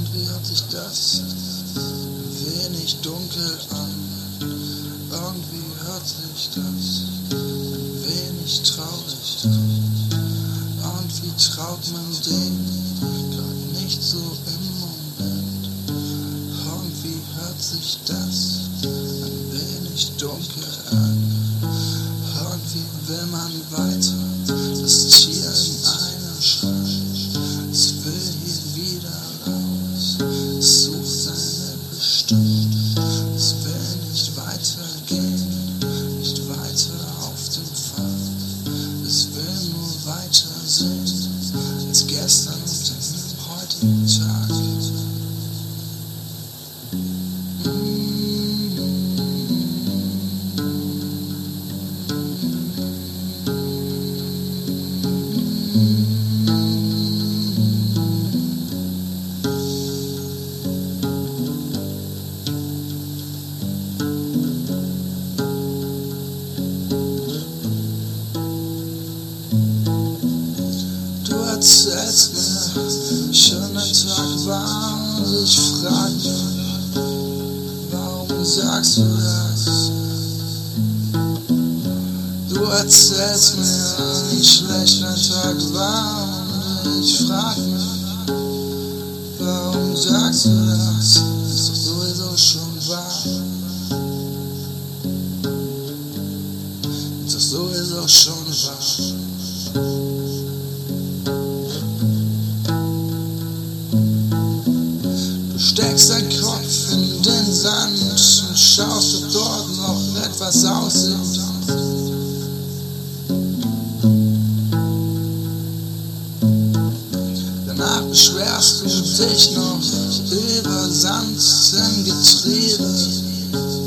Irgendwie hört sich das wenig dunkel an. Irgendwie hört sich das wenig traurig an. Irgendwie traut man dem grad nicht so im Moment. Irgendwie hört sich das ein wenig dunkel an. Irgendwie will man weiter, das Tier in einem Schrank. Es will hier wieder raus, es sucht seine Bestimmung. Es will nicht weitergehen, nicht weiter auf dem Pfad. Es will nur weiter sehen, als gestern und dem heutigen Tag. Du erzählst mir schon ein Tag war und ich frag mich, warum sagst du das? Du erzählst mir, wie schlecht ein Tag war und ich frag mich, warum sagst du das? Ist doch sowieso schon wahr. Ist doch sowieso schon wahr. Steckst dein Kopf in den Sand und schaust, ob dort noch etwas aussieht. Danach beschwerst du dich noch über Sand im Getriebe.